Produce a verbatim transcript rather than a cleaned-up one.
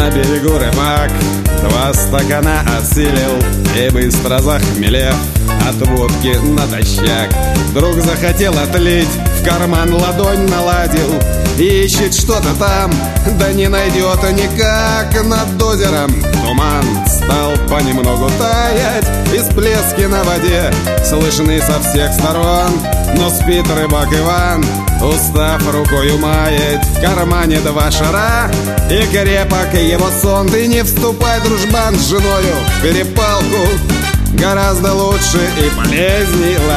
На берегу рыбак два стакана осилил и, быстро захмелев от водки натощак, вдруг захотел отлить, в карман ладонь наладил, ищет что-то там, да не найдет никак. Над озером туман стал понемногу таять, и всплески на воде слышны со всех сторон. Но спит рыбак Иван, устав рукою мает, в кармане два шара и крепок его сон. Ты не вступай, дружбан, с женою в перепалку, гораздо лучше и полезней